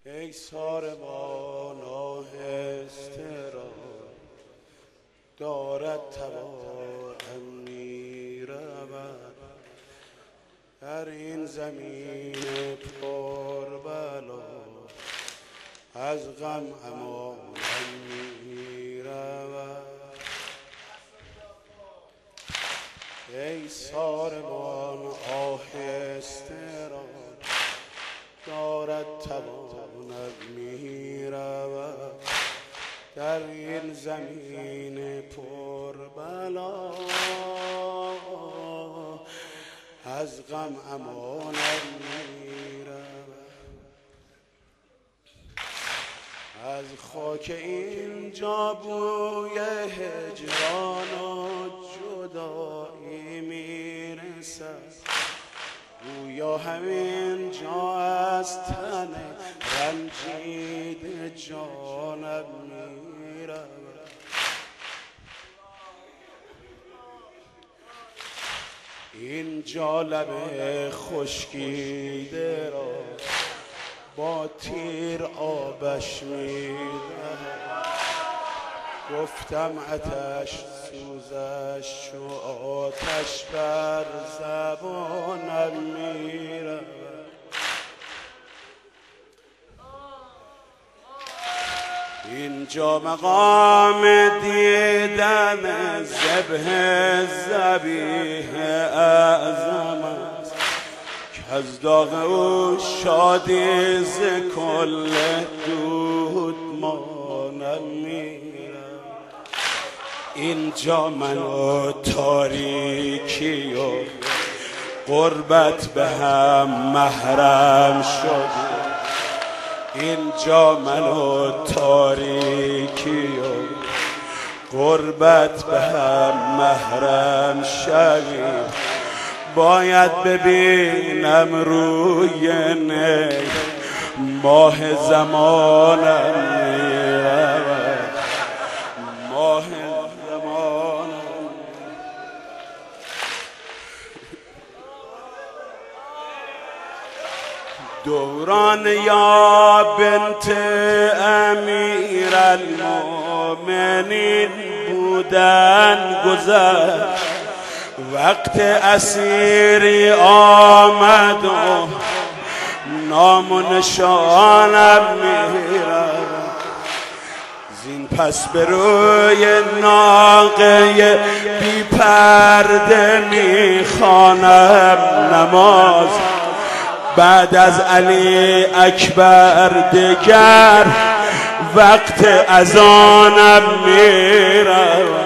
ای ساربان آهسته را دارد توانم میرود در این زمین پر بلا از غم امانم میرود ای ساربان آهسته را دارد توانم میرود در این زمین پر بلا از غم امانم میرود از خاک اینجا بوی هجران و جدایی میرسد گویا همین جا از تن رنجیده جانم میرود اینجا لب خشکیده را با تیر آبش میدهد گفتم آتش سوزش چو آتش بر زبانم میرود اینجا مقام دیدن ذبح ذبیح اعظم است که از داغ او شادی ز کل دودمانم میرود اینجا من و تاریکی و غربت به هم محرم شد اینجا من و تاریکی و غربت به هم محرم شویم باید ببینم روی نی ماه زمانم میرود ماه زمانم دوران یا بنت امیر المؤمنین بودن گذشت وقت اسیری آمد و نام و نشانم میرود زین پس به روی ناقه بی پرده میخوانم نماز بعد از علی اکبر دگر وقت اذانم میرود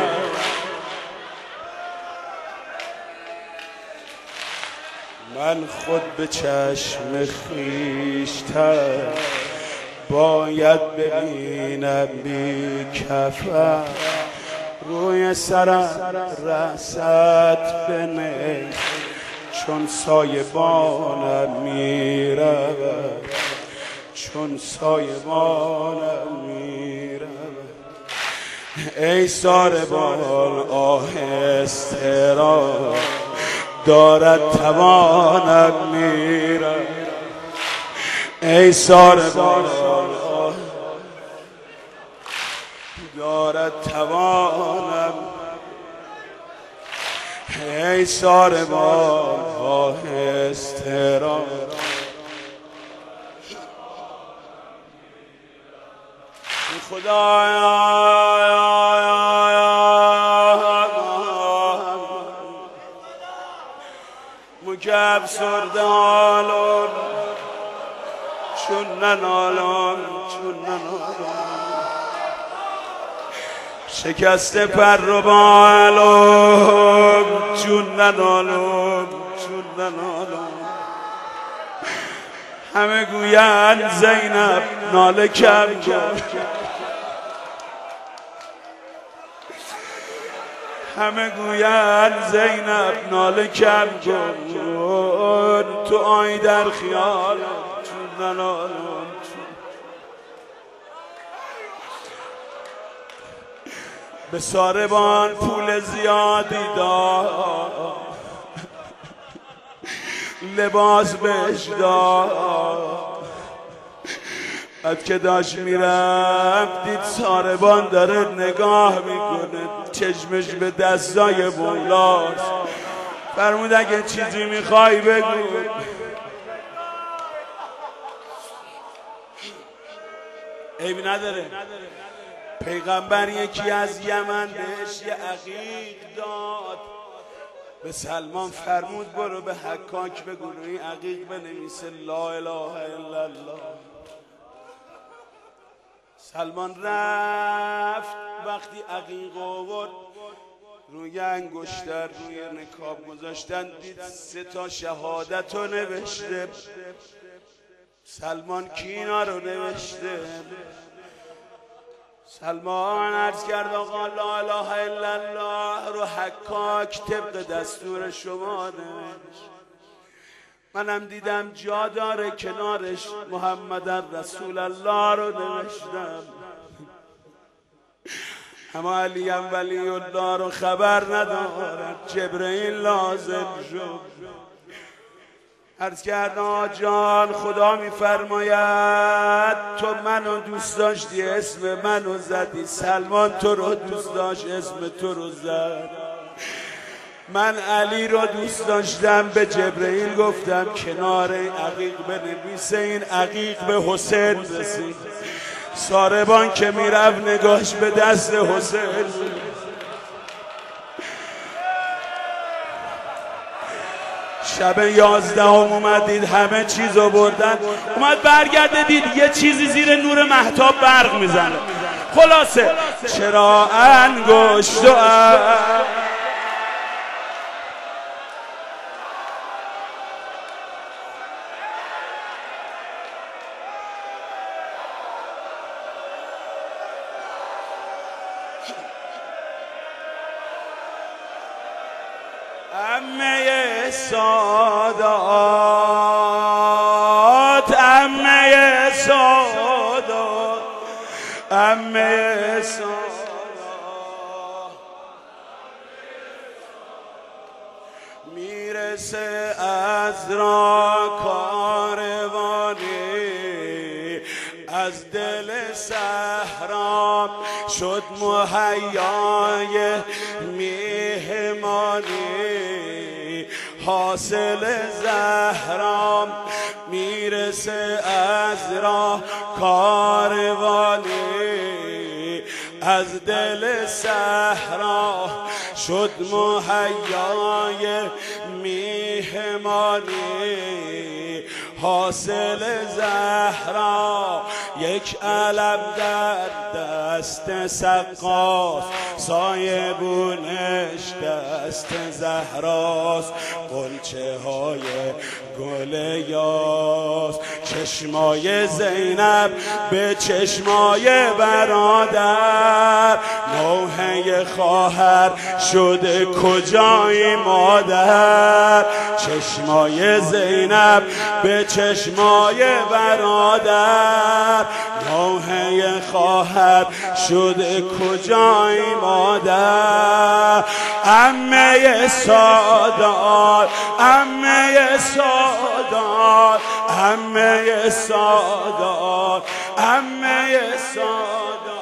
من خود به چشم خویشتن باید ببینم بی کفن روی سرم رسد بنه چون سایبانم میرود چون سایبانم میرود ای ساربان آهسته را دارد توانم میرود ای ساربان دارد توانم ای ساربان آهسته را خدایا مجب سرده حالم چون ننالم چون ننالم شکسته پر و بالم چون ننالم چون ننالم همه گویند زینب ناله کم گفت همه گویند زینب ناله کم گفت تو آی در خیال چون ننالم به ساربان پول زیادی داد لباس بهش داد بعد که داشت میرفت دید ساربان داره نگاه میکنه، چشمش به دستای مولاست. فرمود اگه چیزی میخوای بگو. عیب نداره. پیغمبر یکی از یمن بهش یه عقیق داد، به سلمان فرمود برو به حکاک بگو روی عقیق بنویسه لا اله الا الله. سلمان رفت، وقتی عقیق آورد روی انگشتر روی نکاب گذاشتن دید 3 شهادت رو نوشته. سلمان کینا رو نوشته؟ سلمان عرض کرد آقا لا اله الا الله رو حکاک طبق دستور شما نوشت. منم دیدم جا داره کنارش محمد رسول الله رو نوشتم. اما علی ولی الله رو خبر ندارد. جبرئیل لازم شد. عرض کرد آجان خدا میفرماید تو منو دوست داشتی اسم منو زدی، سلمان تو رو دوست داشت اسم تو رو زد. من علی رو دوست داشتم، به جبرئیل گفتم کنار این عقیق بنویسه این عقیق به حسین رسید. ساربان که میرفت نگاش به دست حسین. شب 11 اومدید همه چیزو بردن، اومد برگرده دید یه چیزی زیر نور مهتاب برق میزنه. خلاصه چرا انگشت و عمه سادات، عمه سادات، عمه سادات، میرسه از را کاروانی از دل صحرا شد مهیای میهمانی. حاصل زهرا میرسه از راه کاروانی از دل صحرا شد مهیای میهمانی. حاصل زهرا یک علم در دست سقاست، سایبونش دست زهراست. غنچه های گل یاس چشمای زینب به چشمای برادر. نوحه خواهر شده کجای مادر. چشمای زینب به چشمای برادر. نوحه خواهر شده کجای مادر. عمه سادات، عمه سادات، عمه سادات، عمه سادات،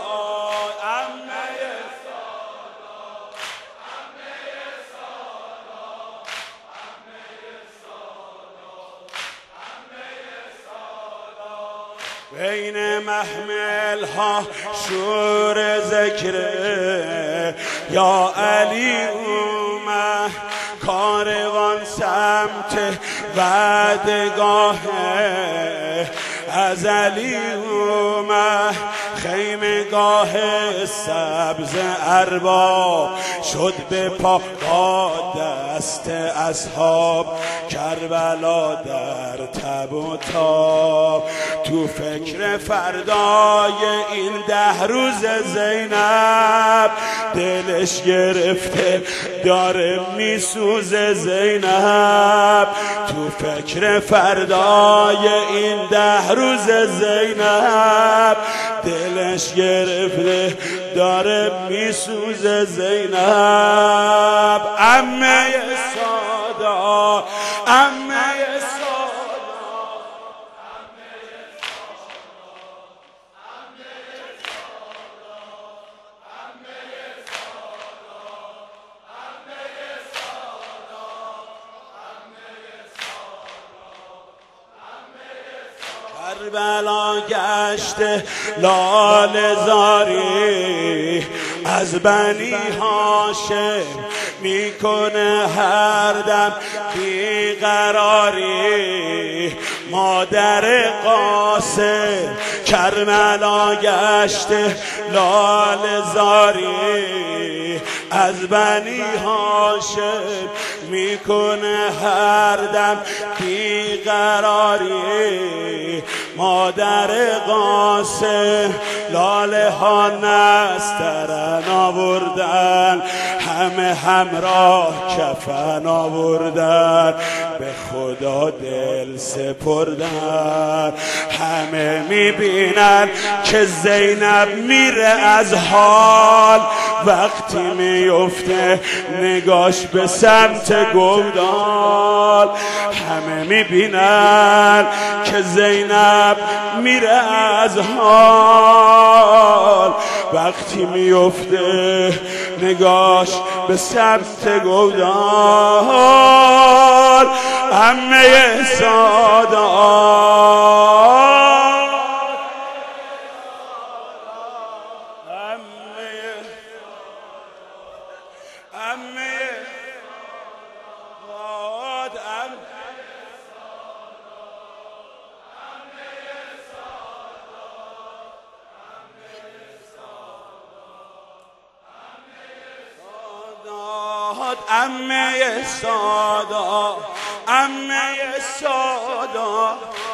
بین محمل ها شور ذکره یا علی اومد. کاروان سمت وعدگاهه از علی اومد. خیمگاه سبز ارباب شد به پا با دست اصحاب. کربلا در تب و تاب تو فکر فردای این 10 روز زینب. دلش گرفته داره میسوزه زینب. تو فکر فردای این 10 روز زینب. دلش گرفته داره میسوزه زینب. عمه سادات، عمه سادات، کربلا گشته لاله زاری از بنی هاشم میکنه هر دم بیقراری مادر قاسم کربلا گشته لاله زاری از بنی هاشم میکنه هر دم بیقراری مادر قاسم لاله ها نسترن آوردن همه همراه کفن آوردن به خدا دل سپردن همه میبینن که زینب میره از حال وقتی میفته نگاش به سمت گودال همه میبینن که زینب میره از حال وقتی میفته نگاش به سمت گودال عمه سادات عمه سادات